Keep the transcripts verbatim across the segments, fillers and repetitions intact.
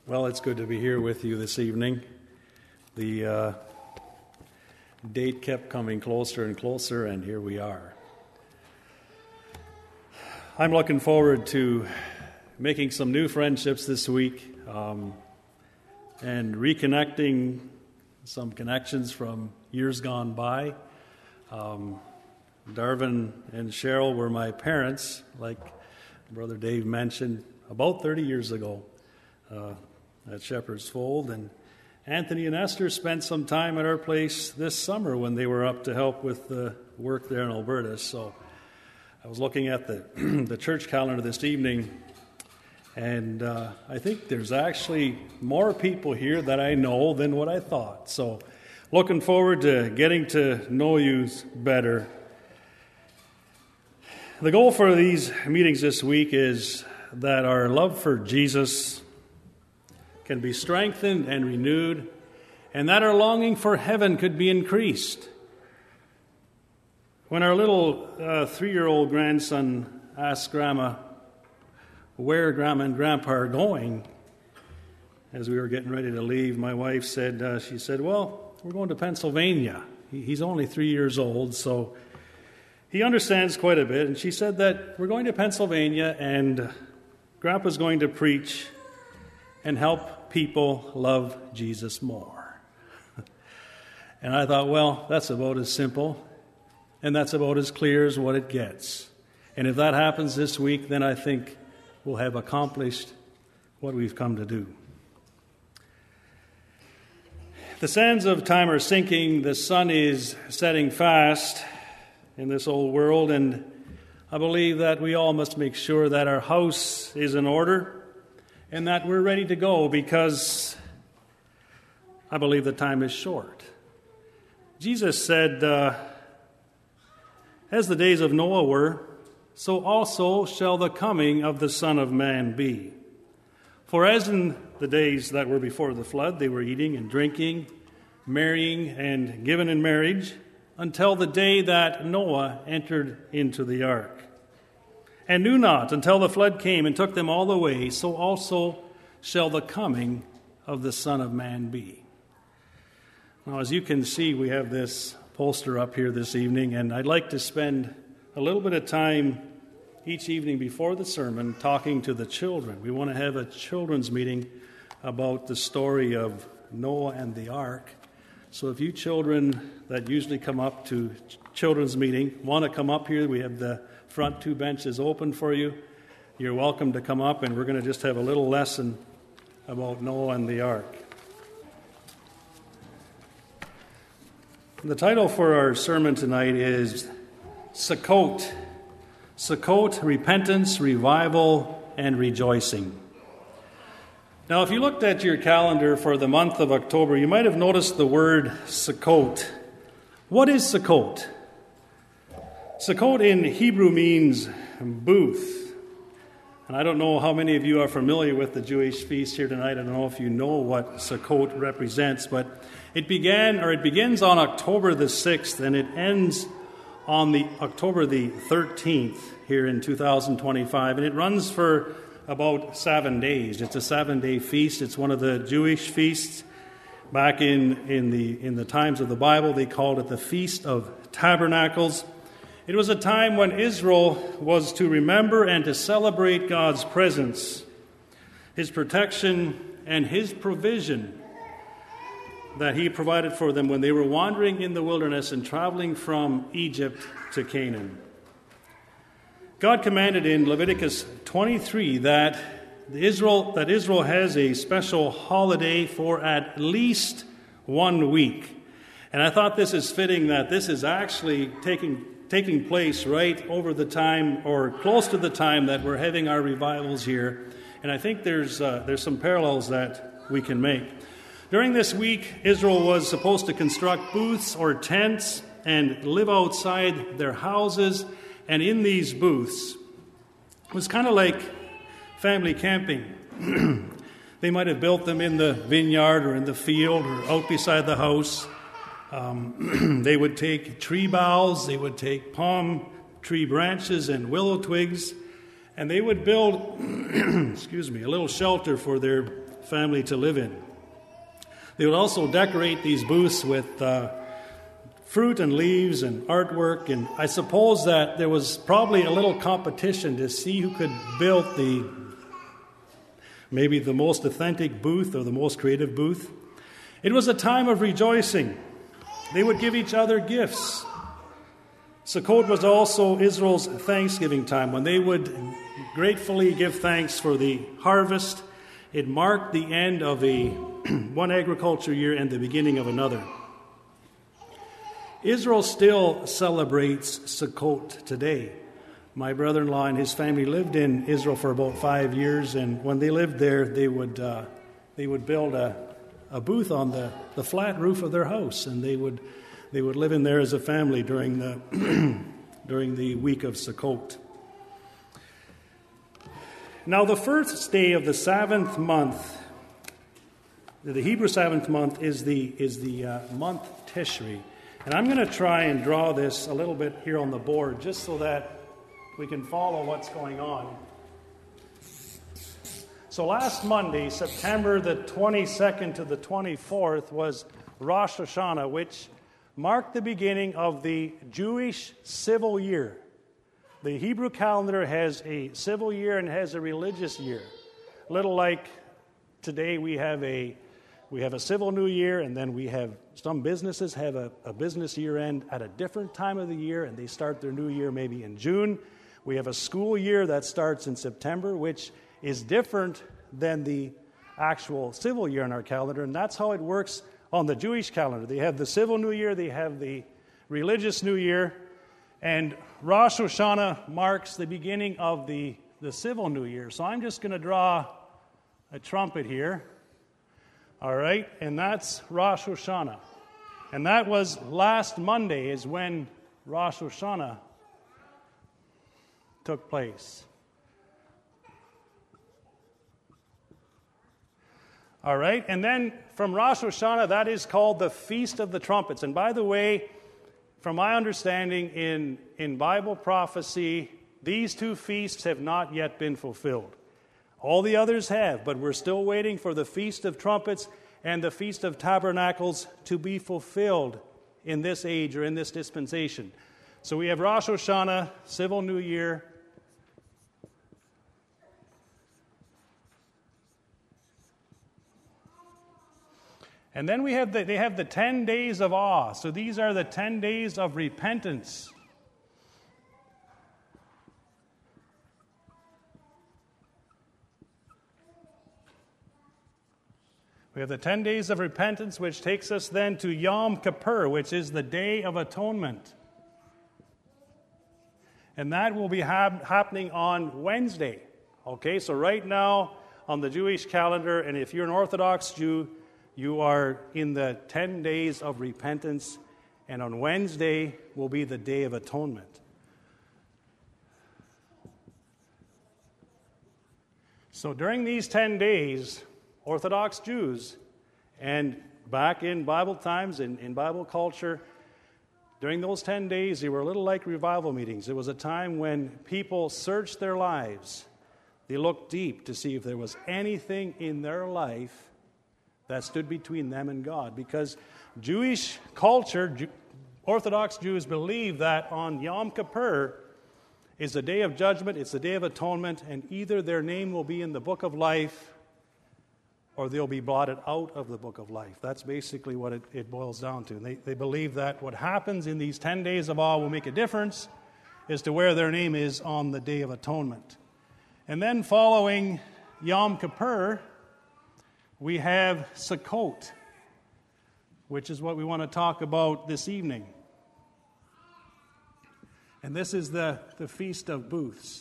Well, it's good to be here with you this evening. The uh, date kept coming closer and closer, and here we are. I'm looking forward to making some new friendships this week um, and reconnecting some connections from years gone by. Um, Darvin and Cheryl were my parents, like Brother Dave mentioned, about thirty years ago. Uh, at Shepherd's Fold, and Anthony and Esther spent some time at our place this summer when they were up to help with the work there in Alberta. So I was looking at the the church calendar this evening, and uh, I think there's actually more people here that I know than what I thought. So looking forward to getting to know you better. The goal for these meetings this week is that our love for Jesus can be strengthened and renewed, and that our longing for heaven could be increased. When our little uh, three-year-old grandson asked Grandma where Grandma and Grandpa are going, as we were getting ready to leave, my wife said, uh, she said, well, we're going to Pennsylvania. He, he's only three years old, so he understands quite a bit. And she said that we're going to Pennsylvania, and Grandpa's going to preach and help people love Jesus more. And I thought, well, that's about as simple, and that's about as clear as what it gets. And if that happens this week, then I think we'll have accomplished what we've come to do. The sands of time are sinking, the sun is setting fast in this old world, and I believe that we all must make sure that our house is in order and that we're ready to go, because I believe the time is short. Jesus said, uh, as the days of Noah were, so also shall the coming of the Son of Man be. For as in the days that were before the flood, they were eating and drinking, marrying and given in marriage, until the day that Noah entered into the ark, and knew not until the flood came and took them all away, so also shall the coming of the Son of Man be. Now, as you can see, we have this poster up here this evening, and I'd like to spend a little bit of time each evening before the sermon talking to the children. We want to have a children's meeting about the story of Noah and the ark. So if you children that usually come up to children's meeting want to come up here, we have the front two benches open for you. You're welcome to come up, and we're going to just have a little lesson about Noah and the ark. The title for our sermon tonight is Sukkot. Sukkot, repentance, revival, and rejoicing. Now, if you looked at your calendar for the month of October, you might have noticed the word Sukkot. What is Sukkot? Sukkot in Hebrew means booth. And I don't know how many of you are familiar with the Jewish feast here tonight. I don't know if you know what Sukkot represents, but it began, or it begins on October the sixth, and it ends on the October the thirteenth here in two thousand twenty-five, and it runs for about seven days. It's a seven-day feast. It's one of the Jewish feasts. Back in, in the in the times of the Bible, they called it the Feast of Tabernacles. It was a time when Israel was to remember and to celebrate God's presence, His protection, and His provision that He provided for them when they were wandering in the wilderness and traveling from Egypt to Canaan. God commanded in Leviticus twenty-three that Israel that Israel has a special holiday for at least one week. And I thought this is fitting that this is actually taking taking place right over the time, or close to the time, that we're having our revivals here. And I think there's uh, there's some parallels that we can make. During this week, Israel was supposed to construct booths or tents and live outside their houses. And in these booths, it was kind of like family camping. They might have built them in the vineyard or in the field or out beside the house. Um, they would take tree boughs, they would take palm tree branches and willow twigs, and they would build, excuse me, a little shelter for their family to live in. They would also decorate these booths with uh, fruit and leaves and artwork, and I suppose that there was probably a little competition to see who could build the maybe the most authentic booth or the most creative booth. It was a time of rejoicing. They would give each other gifts. Sukkot was also Israel's Thanksgiving time, when they would gratefully give thanks for the harvest. It marked the end of a one agriculture year and the beginning of another. Israel still celebrates Sukkot today. My brother-in-law and his family lived in Israel for about five years, and when they lived there, they would uh, they would build a, a booth on the, the flat roof of their house, and they would they would live in there as a family during the during the week of Sukkot. Now, the first day of the seventh month, the Hebrew seventh month, is the is the uh, month Tishri. And I'm going to try and draw this a little bit here on the board, just so that we can follow what's going on. So last Monday, September the twenty-second to the twenty-fourth, was Rosh Hashanah, which marked the beginning of the Jewish civil year. The Hebrew calendar has a civil year and has a religious year. A little like today we have a we have a civil new year, and then we have some businesses have a, a business year end at a different time of the year, and they start their new year maybe in June. We have a school year that starts in September, which is different than the actual civil year in our calendar, and that's how it works on the Jewish calendar. They have the civil new year, they have the religious new year, and Rosh Hashanah marks the beginning of the, the civil new year. So I'm just going to draw a trumpet here. All right, and that's Rosh Hashanah. And that was last Monday is when Rosh Hashanah took place. All right, and then from Rosh Hashanah, that is called the Feast of the Trumpets. And by the way, from my understanding in, in Bible prophecy, these two feasts have not yet been fulfilled. All the others have, but we're still waiting for the Feast of Trumpets and the Feast of Tabernacles to be fulfilled in this age or in this dispensation. So we have Rosh Hashanah, Civil New Year. And then we have the, they have the ten days of awe. So these are the ten days of repentance. We have the ten days of repentance, which takes us then to Yom Kippur, which is the Day of Atonement. And that will be hap- happening on Wednesday. Okay, so right now on the Jewish calendar, and if you're an Orthodox Jew, you are in the ten days of repentance, and on Wednesday will be the Day of Atonement. So during these ten days, Orthodox Jews, and back in Bible times, in, in Bible culture, during those ten days, they were a little like revival meetings. It was a time when people searched their lives. They looked deep to see if there was anything in their life that stood between them and God. Because Jewish culture, Jew, Orthodox Jews believe that on Yom Kippur is the day of judgment, it's the day of atonement, and either their name will be in the book of life or they'll be blotted out of the book of life. That's basically what it, it boils down to. They, they believe that what happens in these ten days of awe will make a difference as to where their name is on the Day of Atonement. And then following Yom Kippur, we have Sukkot, which is what we want to talk about this evening. And this is the, the Feast of Booths.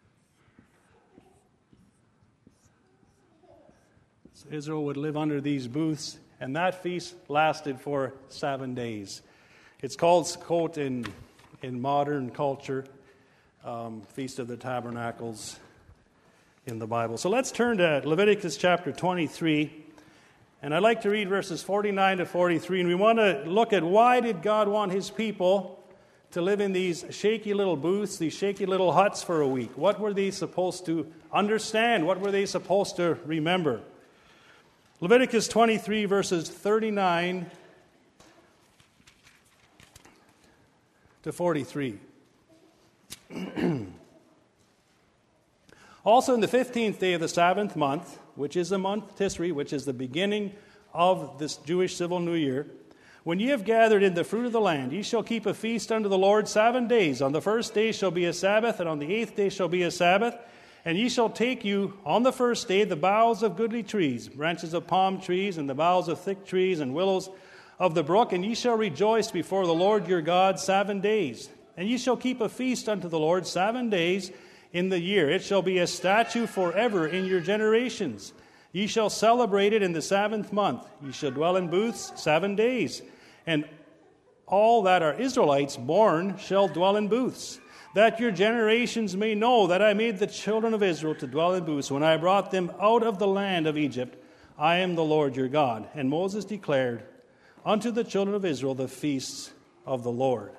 So Israel would live under these booths, and that feast lasted for seven days. It's called Sukkot in, in modern culture, um, Feast of the Tabernacles in the Bible. So let's turn to Leviticus chapter twenty-three, and I'd like to read verses forty-nine to forty-three, and we want to look at why did God want his people to live in these shaky little booths, these shaky little huts for a week. What were they supposed to understand? What were they supposed to remember? Leviticus twenty-three, verses thirty-nine to forty-three. Also, in the fifteenth day of the seventh month, which is the month Tisri, which is the beginning of this Jewish civil new year, when ye have gathered in the fruit of the land, ye shall keep a feast unto the Lord seven days. On the first day shall be a Sabbath, and on the eighth day shall be a Sabbath. And ye shall take you on the first day the boughs of goodly trees, branches of palm trees, and the boughs of thick trees, and willows of the brook, and ye shall rejoice before the Lord your God seven days. And ye shall keep a feast unto the Lord seven days in the year. It shall be a statute forever in your generations. Ye shall celebrate it in the seventh month. Ye shall dwell in booths seven days. And all that are Israelites born shall dwell in booths, that your generations may know that I made the children of Israel to dwell in booths when I brought them out of the land of Egypt. I am the Lord your God. And Moses declared unto the children of Israel the feasts of the Lord.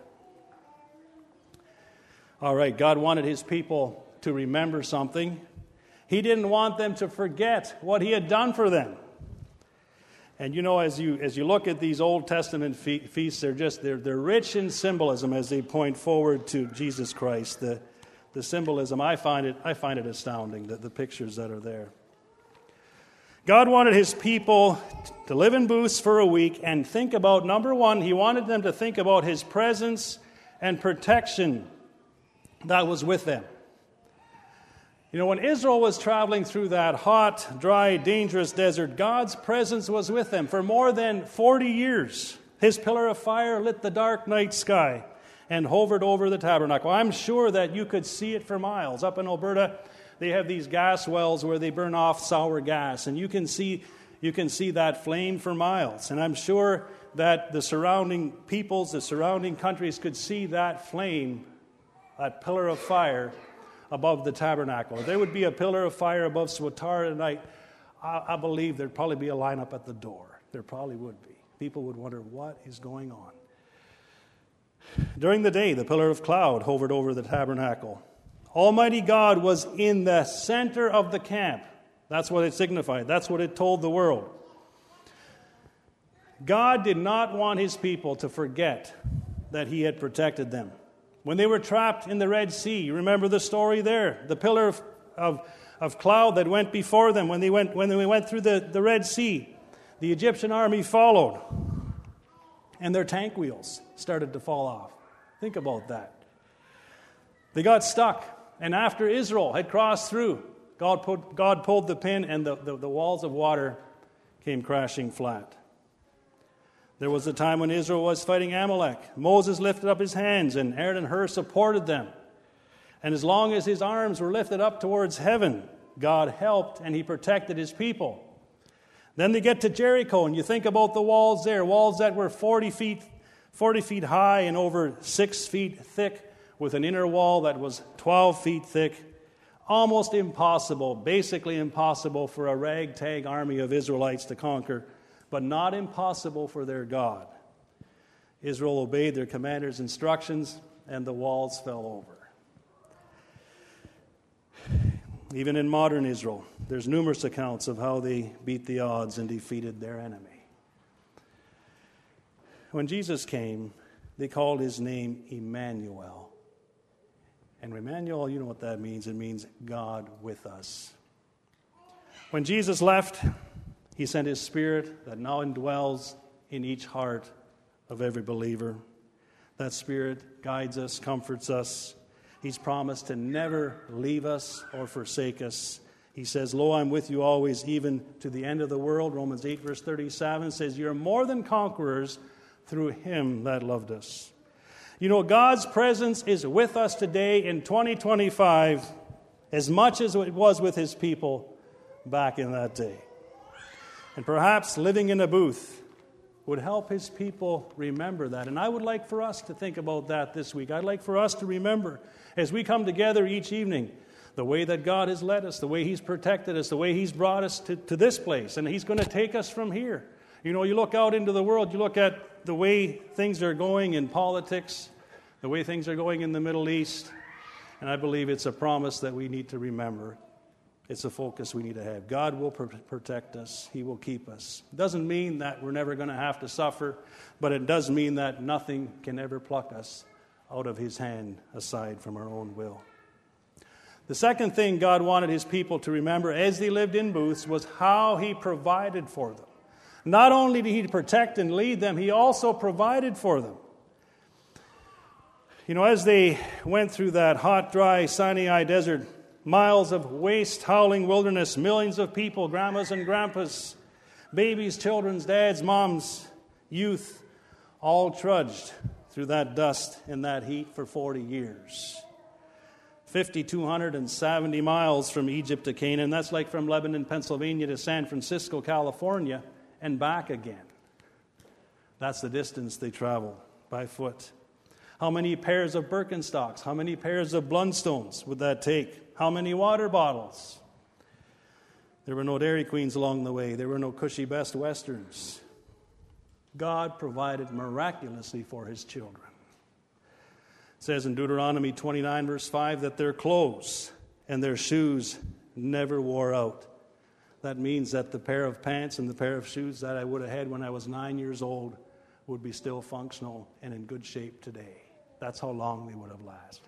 All right, God wanted his people to remember something. He didn't want them to forget what he had done for them. And you know, as you as you look at these Old Testament fe- feasts, they're just they're they're rich in symbolism as they point forward to Jesus Christ. The the symbolism, I find it I find it astounding, the, the pictures that are there. God wanted his people to live in booths for a week and think about, number one, he wanted them to think about his presence and protection that was with them. You know, when Israel was traveling through that hot, dry, dangerous desert, God's presence was with them for more than forty years. His pillar of fire lit the dark night sky and hovered over the tabernacle. I'm sure that you could see it for miles. Up in Alberta, they have these gas wells where they burn off sour gas, and you can see you can see that flame for miles. And I'm sure that the surrounding peoples, the surrounding countries could see that flame, that pillar of fire above the tabernacle. If there would be a pillar of fire above Swatara tonight, I, I believe there'd probably be a lineup at the door. There probably would be. People would wonder, what is going on? During the day, the pillar of cloud hovered over the tabernacle. Almighty God was in the center of the camp. That's what it signified. That's what it told the world. God did not want his people to forget that he had protected them. When they were trapped in the Red Sea, you remember the story there. The pillar of, of, of cloud that went before them when they went, when they went through the, the Red Sea. The Egyptian army followed, and their tank wheels started to fall off. Think about that. They got stuck, and after Israel had crossed through, God, put, God pulled the pin, and the, the, the walls of water came crashing flat. There was a time when Israel was fighting Amalek. Moses lifted up his hands, and Aaron and Hur supported them. And as long as his arms were lifted up towards heaven, God helped and he protected his people. Then they get to Jericho, and you think about the walls there, walls that were forty feet, forty feet high and over six feet thick, with an inner wall that was twelve feet thick. Almost impossible, basically impossible for a ragtag army of Israelites to conquer, but not impossible for their God. Israel obeyed their commander's instructions, and the walls fell over. Even in modern Israel, there's numerous accounts of how they beat the odds and defeated their enemy. When Jesus came, they called his name Emmanuel. And Emmanuel, you know what that means. It means God with us. When Jesus left, he sent his Spirit that now indwells in each heart of every believer. That Spirit guides us, comforts us. He's promised to never leave us or forsake us. He says, "Lo, I'm with you always, even to the end of the world." Romans eight, verse thirty-seven says, "You're more than conquerors through him that loved us." You know, God's presence is with us today in twenty twenty-five as much as it was with his people back in that day. And perhaps living in a booth would help his people remember that. And I would like for us to think about that this week. I'd like for us to remember, as we come together each evening, the way that God has led us, the way he's protected us, the way he's brought us to, to this place, and he's going to take us from here. You know, you look out into the world, you look at the way things are going in politics, the way things are going in the Middle East, and I believe it's a promise that we need to remember. It's a focus we need to have. God will pr- protect us. He will keep us. It doesn't mean that we're never going to have to suffer, but it does mean that nothing can ever pluck us out of His hand aside from our own will. The second thing God wanted His people to remember as they lived in booths was how He provided for them. Not only did He protect and lead them, He also provided for them. You know, as they went through that hot, dry Sinai desert, miles of waste, howling wilderness, millions of people, grandmas and grandpas, babies, children's dads, moms, youth, all trudged through that dust and that heat for forty years. five thousand two hundred seventy miles from Egypt to Canaan. That's like from Lebanon, Pennsylvania to San Francisco, California, and back again. That's the distance they traveled by foot. How many pairs of Birkenstocks? How many pairs of Blundstones would that take? How many water bottles? There were no Dairy Queens along the way. There were no cushy Best Westerns. God provided miraculously for His children. It says in Deuteronomy twenty-nine, verse five, that their clothes and their shoes never wore out. That means that the pair of pants and the pair of shoes that I would have had when I was nine years old would be still functional and in good shape today. That's how long they would have lasted.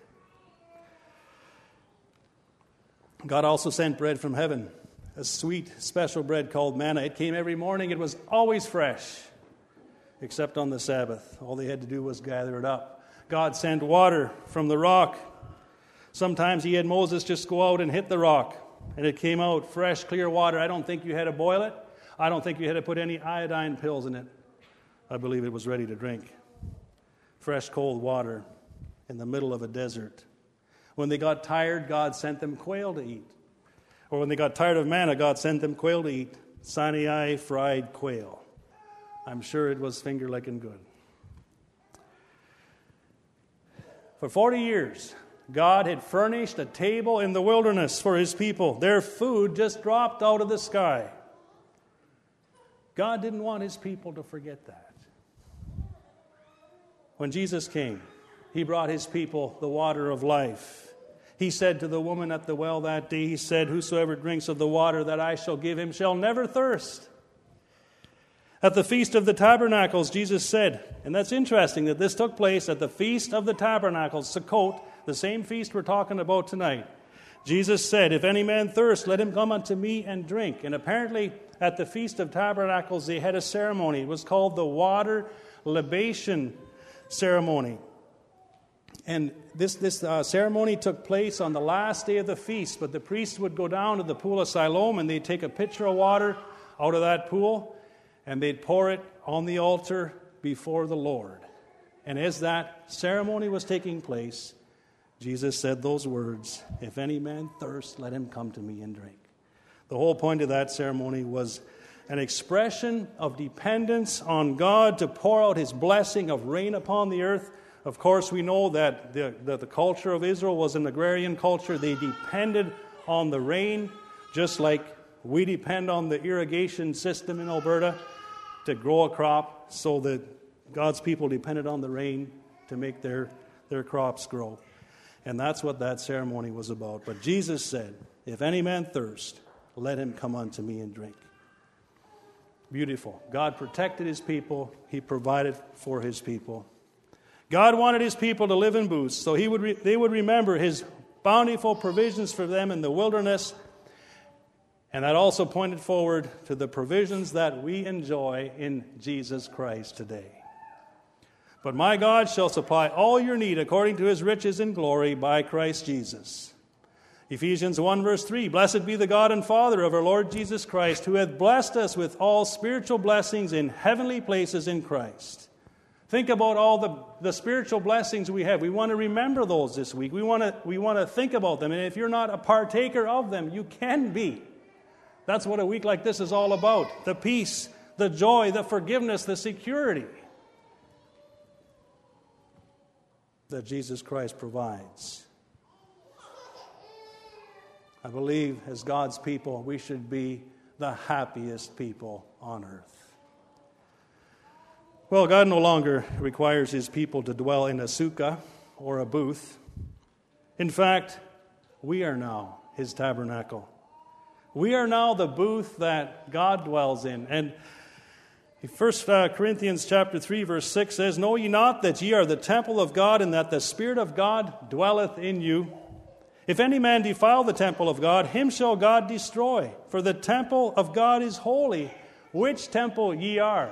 God also sent bread from heaven, a sweet, special bread called manna. It came every morning. It was always fresh, except on the Sabbath. All they had to do was gather it up. God sent water from the rock. Sometimes He had Moses just go out and hit the rock, and it came out fresh, clear water. I don't think you had to boil it. I don't think you had to put any iodine pills in it. I believe it was ready to drink. Fresh, cold water in the middle of a desert. When they got tired, God sent them quail to eat. Or when they got tired of manna, God sent them quail to eat. Sinai fried quail. I'm sure it was finger-licking good. For forty years, God had furnished a table in the wilderness for His people. Their food just dropped out of the sky. God didn't want His people to forget that. When Jesus came, He brought His people the water of life. He said to the woman at the well that day, He said, "Whosoever drinks of the water that I shall give him shall never thirst." At the Feast of the Tabernacles, Jesus said, and that's interesting that this took place at the Feast of the Tabernacles, Sukkot, the same feast we're talking about tonight. Jesus said, "If any man thirst, let him come unto me and drink." And apparently at the Feast of Tabernacles, they had a ceremony. It was called the water libation ceremony. And this, this uh, ceremony took place on the last day of the feast, but the priest would go down to the pool of Siloam and they'd take a pitcher of water out of that pool and they'd pour it on the altar before the Lord. And as that ceremony was taking place, Jesus said those words, "If any man thirst, let him come to me and drink." The whole point of that ceremony was an expression of dependence on God to pour out His blessing of rain upon the earth. Of course, we know that the, that the culture of Israel was an agrarian culture. They depended on the rain, just like we depend on the irrigation system in Alberta to grow a crop, so that God's people depended on the rain to make their, their crops grow. And that's what that ceremony was about. But Jesus said, "If any man thirst, let him come unto me and drink." Beautiful. God protected His people. He provided for His people. God wanted His people to live in booths, so he would re- they would remember His bountiful provisions for them in the wilderness. And that also pointed forward to the provisions that we enjoy in Jesus Christ today. "But my God shall supply all your need according to His riches in glory by Christ Jesus." Ephesians one verse three, "Blessed be the God and Father of our Lord Jesus Christ, who hath blessed us with all spiritual blessings in heavenly places in Christ." Think about all the, the spiritual blessings we have. We want to remember those this week. We want to we want to think about them. And if you're not a partaker of them, you can be. That's what a week like this is all about. The peace, the joy, the forgiveness, the security that Jesus Christ provides. I believe as God's people, we should be the happiest people on earth. Well, God no longer requires His people to dwell in a sukkah or a booth. In fact, we are now His tabernacle. We are now the booth that God dwells in. And First Corinthians chapter three, verse six says, Know ye not that ye are the temple of God, and that the Spirit of God dwelleth in you? If any man defile the temple of God, him shall God destroy. For the temple of God is holy, which temple ye are.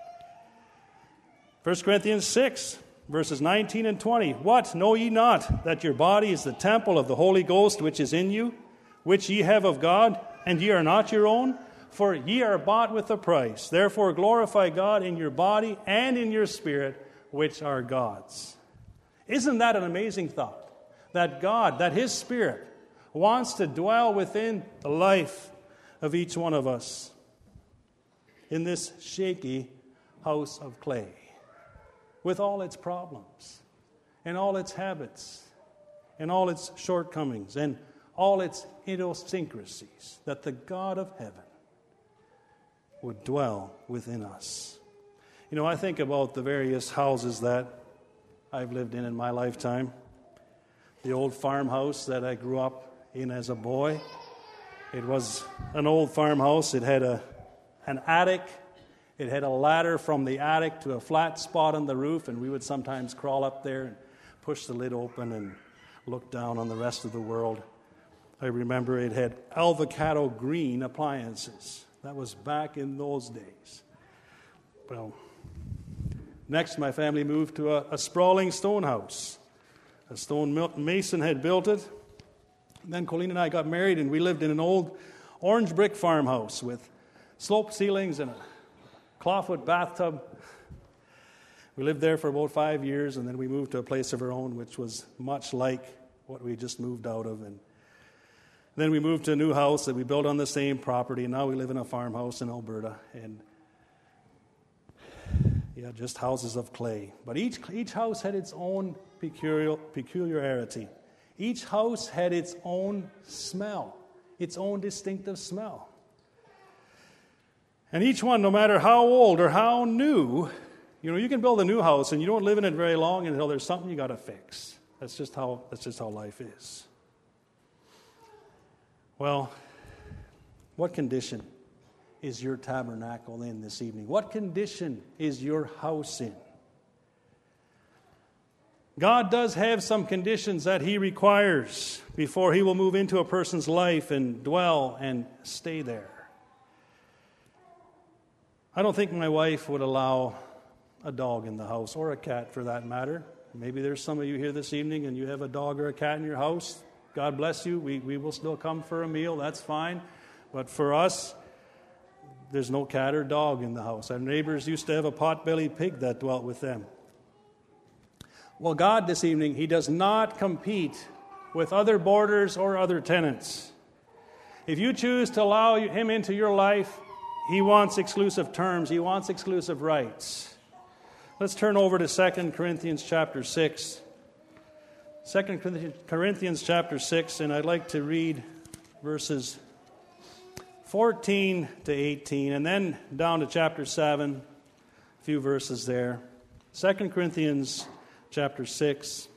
First Corinthians six, verses nineteen and twenty. What, know ye not that your body is the temple of the Holy Ghost which is in you, which ye have of God, and ye are not your own? For ye are bought with a price. Therefore glorify God in your body and in your spirit, which are God's. Isn't that an amazing thought? That God, that His Spirit, wants to dwell within the life of each one of us in this shaky house of clay, with all its problems, and all its habits, and all its shortcomings, and all its idiosyncrasies, that the God of heaven would dwell within us. You know, I think about the various houses that I've lived in in my lifetime. The old farmhouse that I grew up in as a boy. It was an old farmhouse. It had a an attic. It had a ladder from the attic to a flat spot on the roof, and we would sometimes crawl up there and push the lid open and look down on the rest of the world. I remember it had avocado green appliances. That was back in those days. Well, next my family moved to a, a sprawling stone house. A stone mason had built it. And then Colleen and I got married, and we lived in an old orange brick farmhouse with sloped ceilings and a clawfoot bathtub. We lived there for about five years, and then we moved to a place of our own, which was much like what we just moved out of. And then we moved to a new house that we built on the same property, and now we live in a farmhouse in Alberta. And yeah, just houses of clay. But each each house had its own peculiar, peculiarity. Each house had its own smell, its own distinctive smell. And each one, no matter how old or how new, you know, you can build a new house and you don't live in it very long until there's something you got to fix. That's just how that's just how life is. Well, what condition is your tabernacle in this evening? What condition is your house in? God does have some conditions that He requires before He will move into a person's life and dwell and stay there. I don't think my wife would allow a dog in the house, or a cat for that matter. Maybe there's some of you here this evening and you have a dog or a cat in your house. God bless you. We, we will still come for a meal. That's fine. But for us, there's no cat or dog in the house. Our neighbors used to have a pot-bellied pig that dwelt with them. Well, God this evening, He does not compete with other boarders or other tenants. If you choose to allow Him into your life, He wants exclusive terms. He wants exclusive rights. Let's turn over to Second Corinthians chapter six. Second Corinthians chapter six, and I'd like to read verses fourteen to eighteen, and then down to chapter seven, a few verses there. Second Corinthians chapter six.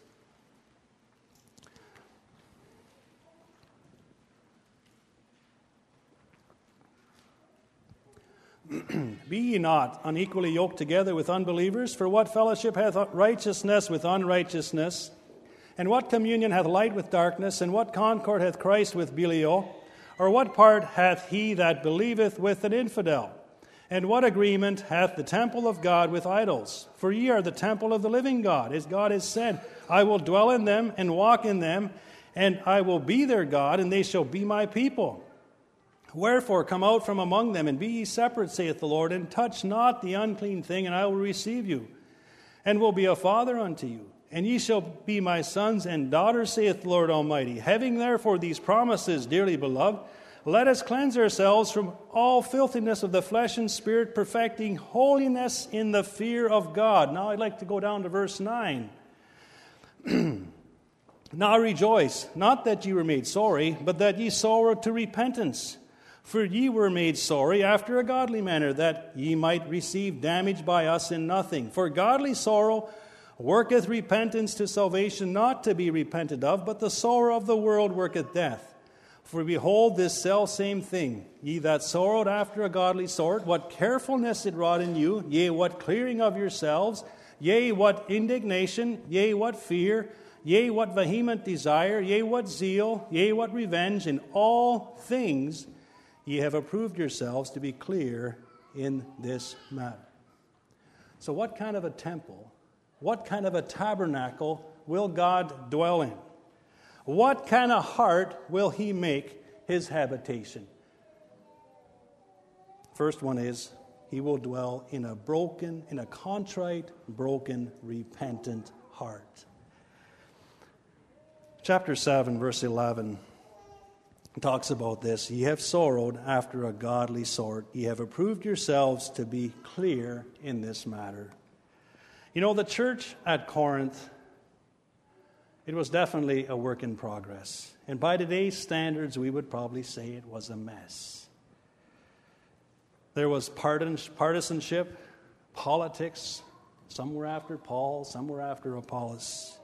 Be ye not unequally yoked together with unbelievers, for what fellowship hath righteousness with unrighteousness? And what communion hath light with darkness? And what concord hath Christ with Belial? Or what part hath he that believeth with an infidel? And what agreement hath the temple of God with idols? For ye are the temple of the living God. As God has said, I will dwell in them and walk in them, and I will be their God, and they shall be my people. Wherefore come out from among them, and be ye separate, saith the Lord, and touch not the unclean thing, and I will receive you, and will be a father unto you. And ye shall be my sons and daughters, saith the Lord Almighty. Having therefore these promises, dearly beloved, let us cleanse ourselves from all filthiness of the flesh and spirit, perfecting holiness in the fear of God. Now I'd like to go down to verse nine. Now rejoice, not that ye were made sorry, but that ye sorrow to repentance. For ye were made sorry after a godly manner, that ye might receive damage by us in nothing. For godly sorrow worketh repentance to salvation, not to be repented of, but the sorrow of the world worketh death. For behold, this selfsame thing, ye that sorrowed after a godly sort, what carefulness it wrought in you, yea, what clearing of yourselves, yea, what indignation, yea, what fear, yea, what vehement desire, yea, what zeal, yea, what revenge, in all things ye have approved yourselves to be clear in this matter. So what kind of a temple, what kind of a tabernacle will God dwell in? What kind of heart will he make his habitation? First one is, he will dwell in a broken, in a contrite, broken, repentant heart. Chapter seven, verse eleven talks about this. Ye have sorrowed after a godly sort. Ye have approved yourselves to be clear in this matter. You know, the church at Corinth, it was definitely a work in progress. And by today's standards, we would probably say it was a mess. There was partisanship, politics. Some were after Paul, some were after Apollos.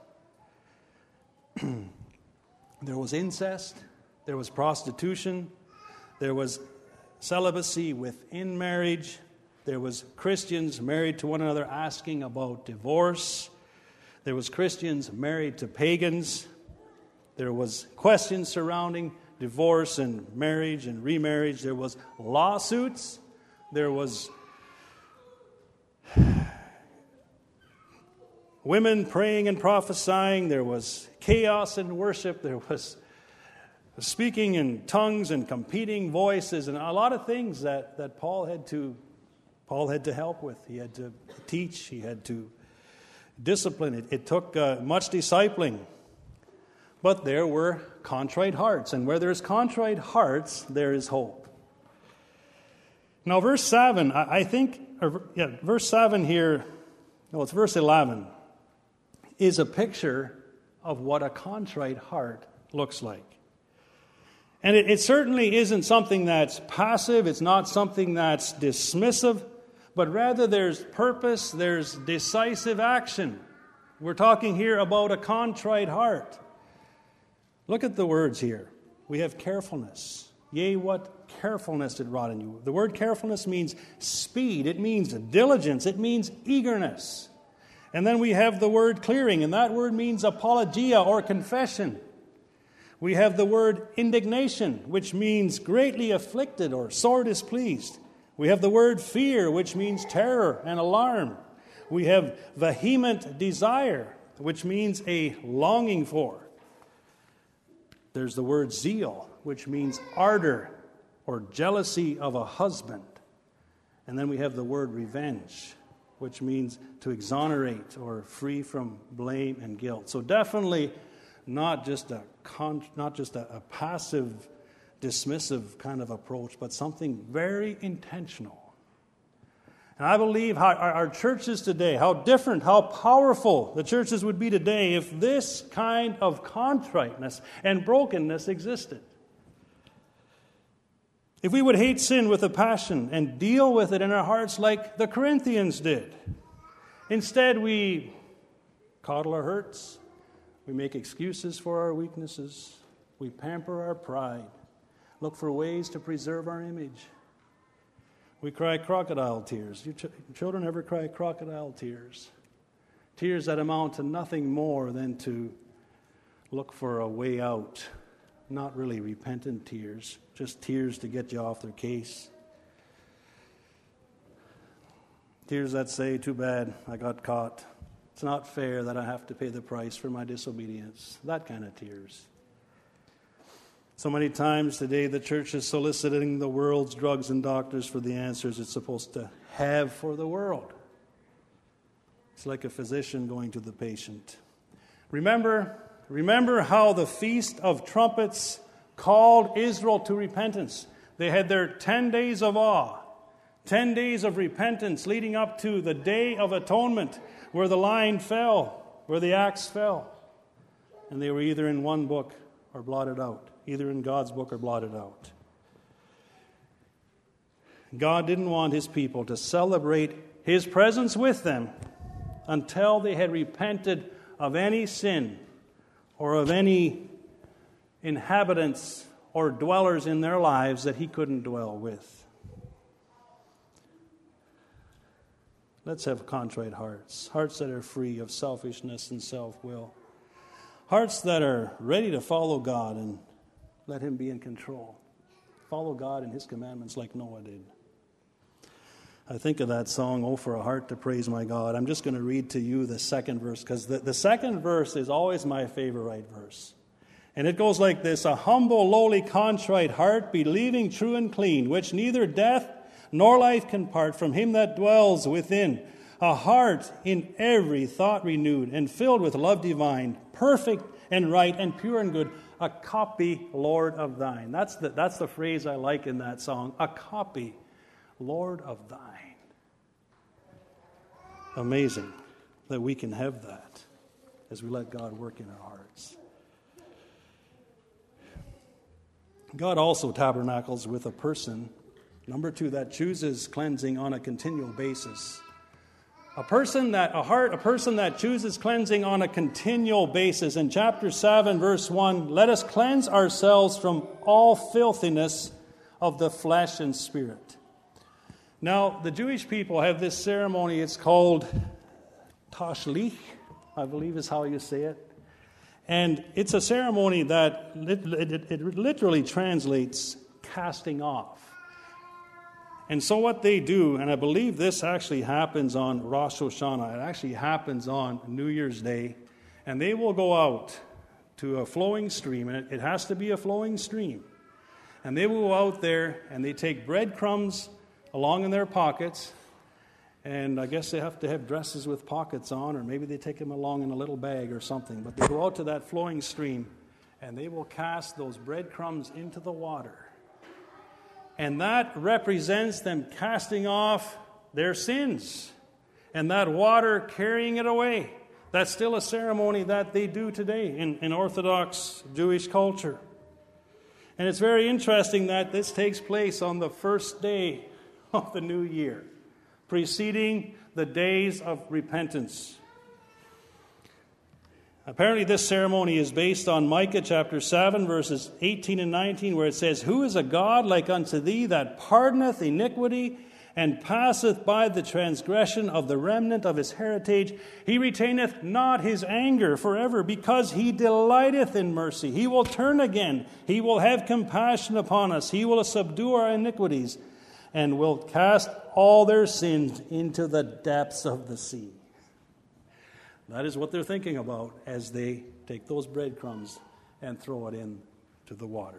There was incest, there was prostitution, there was celibacy within marriage, there was Christians married to one another asking about divorce. There was Christians married to pagans. There was questions surrounding divorce and marriage and remarriage. There was lawsuits. There was women praying and prophesying. There was chaos in worship. There was speaking in tongues and competing voices and a lot of things that, that Paul had to Paul had to help with. He had to teach. He had to discipline. It, it took uh, much discipling. But there were contrite hearts. And where there's contrite hearts, there is hope. Now, verse seven, I, I think, or, yeah, verse seven here, no, it's verse eleven, is a picture of what a contrite heart looks like. And it, it certainly isn't something that's passive. It's not something that's dismissive. But rather there's purpose, there's decisive action. We're talking here about a contrite heart. Look at the words here. We have carefulness. Yea, what carefulness it wrought in you. The word carefulness means speed. It means diligence. It means eagerness. And then we have the word clearing, and that word means apologia or confession. We have the word indignation, which means greatly afflicted or sore displeased. We have the word fear, which means terror and alarm. We have vehement desire, which means a longing for. There's the word zeal, which means ardor or jealousy of a husband. And then we have the word revenge, which means to exonerate or free from blame and guilt. So definitely not just a con- not just a, a passive, dismissive kind of approach, but something very intentional. And I believe how our, our churches today, how different, how powerful the churches would be today if this kind of contriteness and brokenness existed. If we would hate sin with a passion and deal with it in our hearts like the Corinthians did. Instead, we coddle our hurts, we make excuses for our weaknesses, we pamper our pride, look for ways to preserve our image. We cry crocodile tears. Your ch- children ever cry crocodile tears? Tears that amount to nothing more than to look for a way out. Not really repentant tears, just tears to get you off their case. Tears that say, too bad, I got caught. It's not fair that I have to pay the price for my disobedience. That kind of tears. So many times today the church is soliciting the world's drugs and doctors for the answers it's supposed to have for the world. It's like a physician going to the patient. Remember, remember how the Feast of Trumpets called Israel to repentance. They had their ten days of awe, ten days of repentance leading up to the Day of Atonement, where the line fell, where the axe fell. And they were either in one book or blotted out. Either in God's book or blotted out. God didn't want his people to celebrate his presence with them until they had repented of any sin or of any inhabitants or dwellers in their lives that he couldn't dwell with. Let's have contrite hearts, hearts that are free of selfishness and self-will, hearts that are ready to follow God and let him be in control. Follow God and his commandments like Noah did. I think of that song, "Oh, for a Heart to Praise My God." I'm just going to read to you the second verse, because the, the second verse is always my favorite verse. And it goes like this: "A humble, lowly, contrite heart, believing true and clean, which neither death nor life can part from him that dwells within. A heart in every thought renewed and filled with love divine, perfect and right and pure and good. A copy, Lord, of thine." That's the, that's the phrase I like in that song. A copy, Lord, of thine. Amazing that we can have that as we let God work in our hearts. God also tabernacles with a person, number two, that chooses cleansing on a continual basis. A person that, a heart, a person that chooses cleansing on a continual basis. In chapter seven, verse one, "Let us cleanse ourselves from all filthiness of the flesh and spirit." Now, the Jewish people have this ceremony. It's called tashlich, I believe is how you say it. And it's a ceremony that it, it, it literally translates casting off. And so what they do, and I believe this actually happens on Rosh Hashanah, it actually happens on New Year's Day, and they will go out to a flowing stream, and it, it has to be a flowing stream. And they will go out there, and they take breadcrumbs along in their pockets, and I guess they have to have dresses with pockets on, or maybe they take them along in a little bag or something, but they go out to that flowing stream, and they will cast those breadcrumbs into the water. And that represents them casting off their sins, and that water carrying it away. That's still a ceremony that they do today in, in Orthodox Jewish culture. And it's very interesting that this takes place on the first day of the new year, preceding the days of repentance. Apparently this ceremony is based on Micah chapter seven, verses eighteen and nineteen, where it says, "Who is a God like unto thee, that pardoneth iniquity, and passeth by the transgression of the remnant of his heritage? He retaineth not his anger forever, because he delighteth in mercy. He will turn again. He will have compassion upon us. He will subdue our iniquities, and will cast all their sins into the depths of the sea." That is what they're thinking about as they take those breadcrumbs and throw it into the water.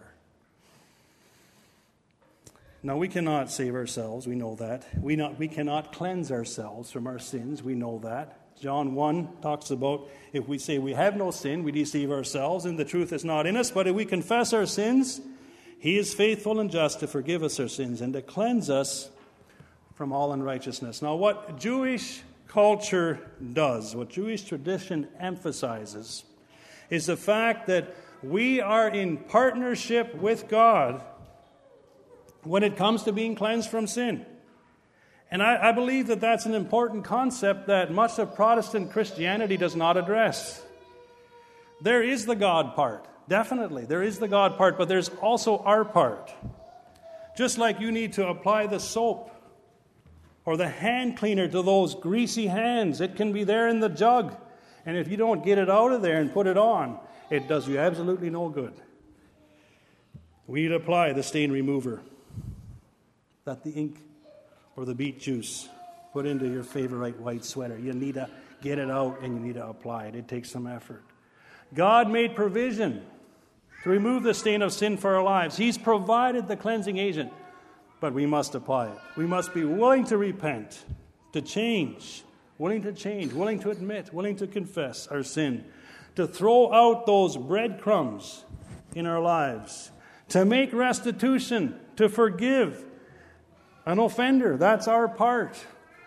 Now, we cannot save ourselves. We know that. We, not, we cannot cleanse ourselves from our sins. We know that. John one talks about if we say we have no sin, we deceive ourselves, and the truth is not in us. But if we confess our sins, he is faithful and just to forgive us our sins and to cleanse us from all unrighteousness. Now, what Jewish culture does, what Jewish tradition emphasizes, is the fact that we are in partnership with God when it comes to being cleansed from sin. And I, I believe that that's an important concept that much of Protestant Christianity does not address. There is the God part, definitely. There is the God part, but there's also our part. Just like you need to apply the soap or the hand cleaner to those greasy hands. It can be there in the jug. And if you don't get it out of there and put it on, it does you absolutely no good. We need to apply the stain remover that the ink or the beet juice put into your favorite white sweater. You need to get it out and you need to apply it. It takes some effort. God made provision to remove the stain of sin for our lives. He's provided the cleansing agent. But we must apply it. We must be willing to repent, to change, willing to change, willing to admit, willing to confess our sin, to throw out those breadcrumbs in our lives, to make restitution, to forgive an offender. That's our part.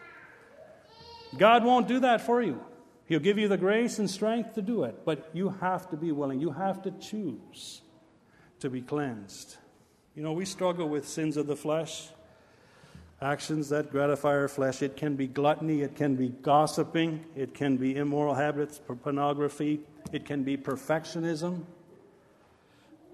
God won't do that for you. He'll give you the grace and strength to do it, but you have to be willing. You have to choose to be cleansed. You know, we struggle with sins of the flesh, actions that gratify our flesh. It can be gluttony, it can be gossiping, it can be immoral habits, pornography, it can be perfectionism.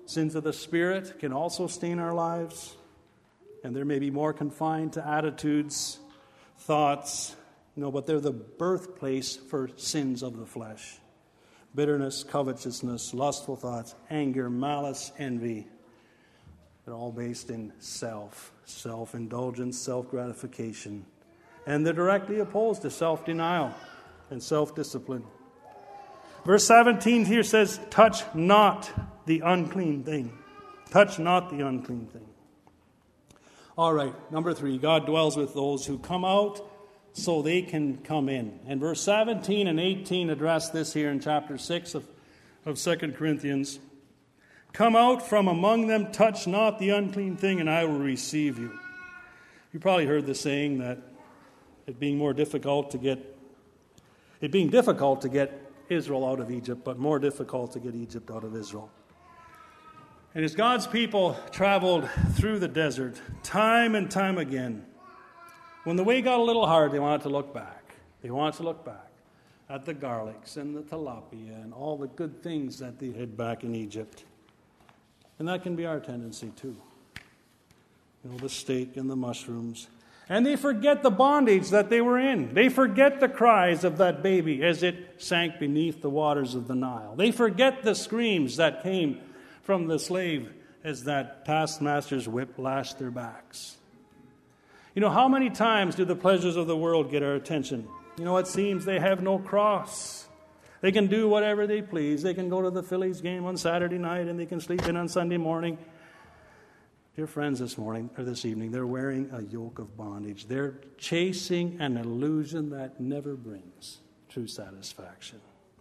Sins of the Spirit can also stain our lives, and there may be more confined to attitudes, thoughts, you know, but they're the birthplace for sins of the flesh. Bitterness, covetousness, lustful thoughts, anger, malice, envy. They're all based in self, self-indulgence, self-gratification. And they're directly opposed to self-denial and self-discipline. Verse seventeen here says, touch not the unclean thing. Touch not the unclean thing. All right, number three, God dwells with those who come out so they can come in. And verse seventeen and eighteen address this here in chapter six of, of Second Corinthians. Come out from among them, touch not the unclean thing, and I will receive you. You probably heard the saying that it being more difficult to get, it being difficult to get Israel out of Egypt, but more difficult to get Egypt out of Israel. And as God's people traveled through the desert, time and time again, when the way got a little hard, they wanted to look back. They wanted to look back at the garlics and the tilapia and all the good things that they had back in Egypt. And that can be our tendency too. You know, the steak and the mushrooms. And they forget the bondage that they were in. They forget the cries of that baby as it sank beneath the waters of the Nile. They forget the screams that came from the slave as that taskmaster's whip lashed their backs. You know, how many times do the pleasures of the world get our attention? You know, it seems they have no cross. They can do whatever they please. They can go to the Phillies game on Saturday night and they can sleep in on Sunday morning. Dear friends, this morning or this evening, they're wearing a yoke of bondage. They're chasing an illusion that never brings true satisfaction.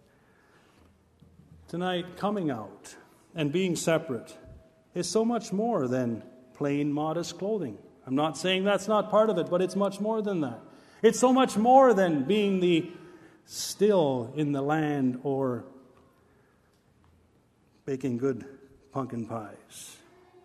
Tonight, coming out and being separate is so much more than plain, modest clothing. I'm not saying that's not part of it, but it's much more than that. It's so much more than being the still in the land or baking good pumpkin pies.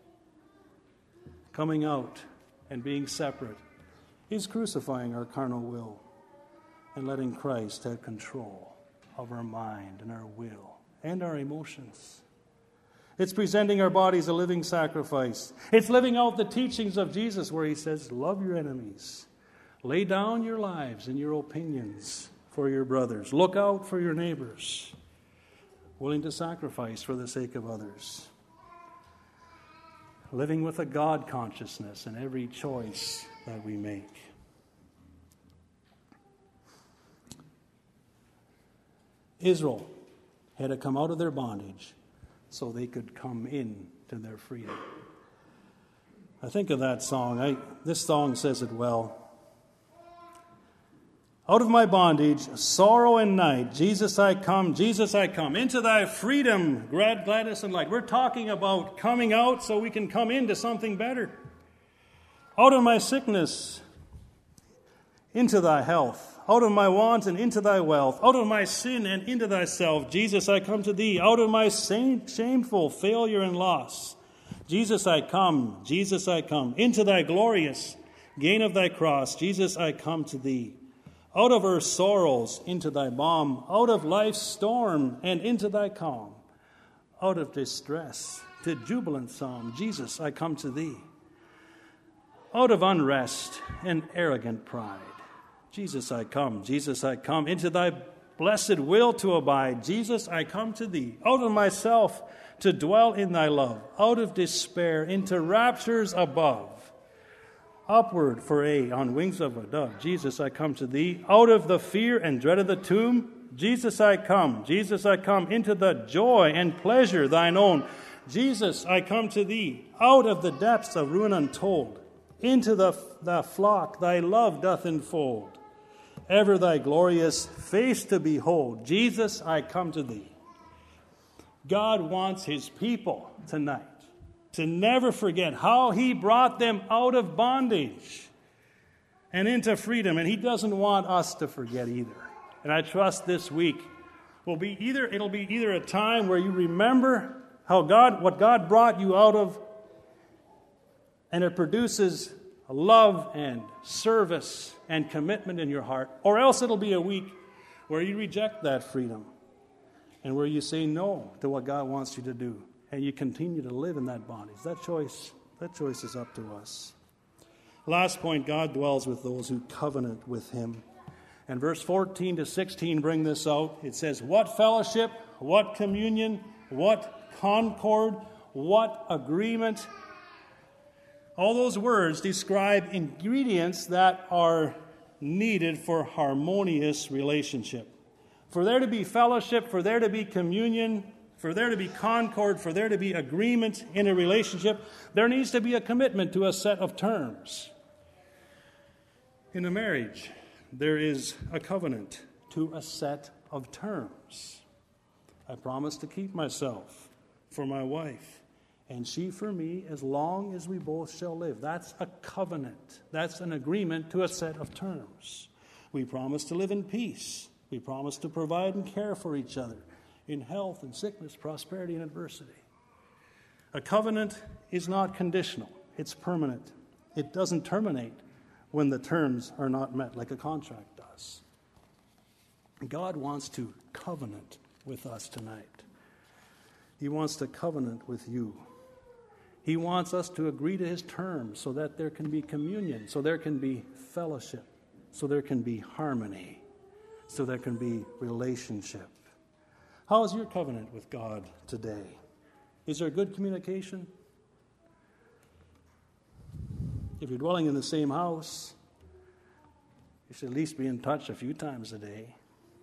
Coming out and being separate is crucifying our carnal will and letting Christ have control of our mind and our will and our emotions. It's presenting our bodies a living sacrifice. It's living out the teachings of Jesus where he says, love your enemies. Lay down your lives and your opinions for your brothers. Look out for your neighbors. Willing to sacrifice for the sake of others. Living with a God consciousness in every choice that we make. Israel had to come out of their bondage so they could come in to their freedom. I think of that song. I, this song says it well. Out of my bondage, sorrow and night, Jesus I come, Jesus I come, into thy freedom, glad, gladness and light. We're talking about coming out so we can come into something better. Out of my sickness, into thy health. Out of my want and into thy wealth. Out of my sin and into thyself, Jesus I come to thee. Out of my shameful failure and loss, Jesus I come, Jesus I come. Into thy glorious gain of thy cross, Jesus I come to thee. Out of her sorrows into thy balm, out of life's storm and into thy calm, out of distress to jubilant psalm, Jesus, I come to thee. Out of unrest and arrogant pride, Jesus, I come, Jesus, I come, into thy blessed will to abide, Jesus, I come to thee. Out of myself to dwell in thy love, out of despair into raptures above. Upward for aye, on wings of a dove, Jesus, I come to thee. Out of the fear and dread of the tomb, Jesus, I come. Jesus, I come into the joy and pleasure thine own. Jesus, I come to thee. Out of the depths of ruin untold, into the, the flock thy love doth enfold. Ever thy glorious face to behold. Jesus, I come to thee. God wants his people tonight to never forget how he brought them out of bondage and into freedom. And he doesn't want us to forget either. And I trust this week will be either, it'll be either a time where you remember how God, what God brought you out of, and it produces a love and service and commitment in your heart, or else it'll be a week where you reject that freedom and where you say no to what God wants you to do. and you continue to live in that bondage. That choice, that choice is up to us. Last point, God dwells with those who covenant with him. And verse fourteen to sixteen bring this out. It says, what fellowship, what communion, what concord, what agreement. All those words describe ingredients that are needed for harmonious relationship. For there to be fellowship, for there to be communion, for there to be concord, for there to be agreement in a relationship, there needs to be a commitment to a set of terms. In a marriage, there is a covenant to a set of terms. I promise to keep myself for my wife, and she for me, as long as we both shall live. That's a covenant. That's an agreement to a set of terms. We promise to live in peace. We promise to provide and care for each other in health and sickness, prosperity and adversity. A covenant is not conditional. It's permanent. It doesn't terminate when the terms are not met like a contract does. God wants to covenant with us tonight. He wants to covenant with you. He wants us to agree to his terms so that there can be communion, so there can be fellowship, so there can be harmony, so there can be relationship. How is your covenant with God today? Is there good communication? If you're dwelling in the same house, you should at least be in touch a few times a day.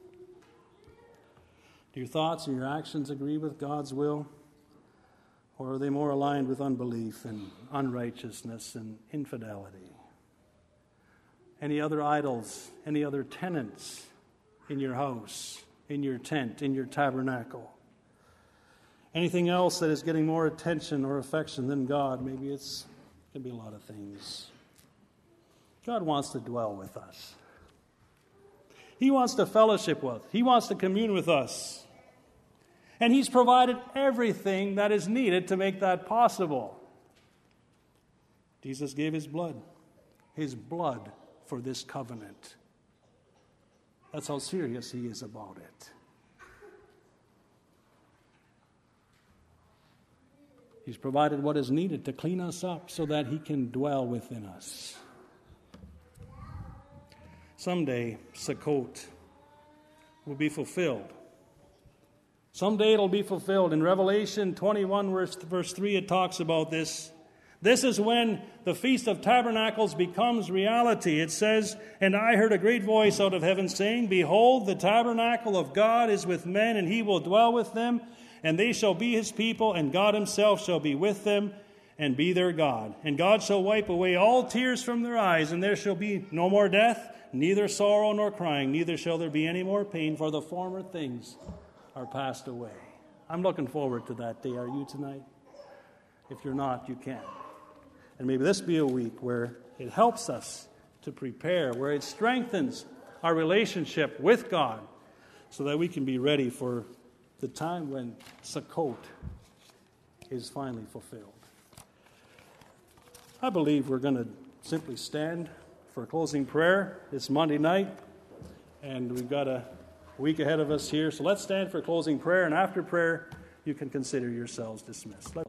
Do your thoughts and your actions agree with God's will? Or are they more aligned with unbelief and unrighteousness and infidelity? Any other idols, any other tenants in your house, in your tent, in your tabernacle? Anything else that is getting more attention or affection than God? Maybe it's it can be a lot of things. God wants to dwell with us. He wants to fellowship with us. He wants to commune with us. And he's provided everything that is needed to make that possible. Jesus gave his blood. His blood for this covenant. That's how serious he is about it. He's provided what is needed to clean us up so that he can dwell within us. Someday, Sukkot will be fulfilled. Someday it'll be fulfilled. In Revelation twenty-one, verse, verse three, it talks about this. This is when the Feast of Tabernacles becomes reality. It says, and I heard a great voice out of heaven saying, behold, the tabernacle of God is with men, and he will dwell with them, and they shall be his people, and God himself shall be with them, and be their God. And God shall wipe away all tears from their eyes, and there shall be no more death, neither sorrow nor crying, neither shall there be any more pain, for the former things are passed away. I'm looking forward to that day. Are you tonight? If you're not, you can. And maybe this be a week where it helps us to prepare, where it strengthens our relationship with God so that we can be ready for the time when Sukkot is finally fulfilled. I believe we're going to simply stand for a closing prayer. It's Monday night, and we've got a week ahead of us here. So let's stand for closing prayer, and after prayer, you can consider yourselves dismissed. Let's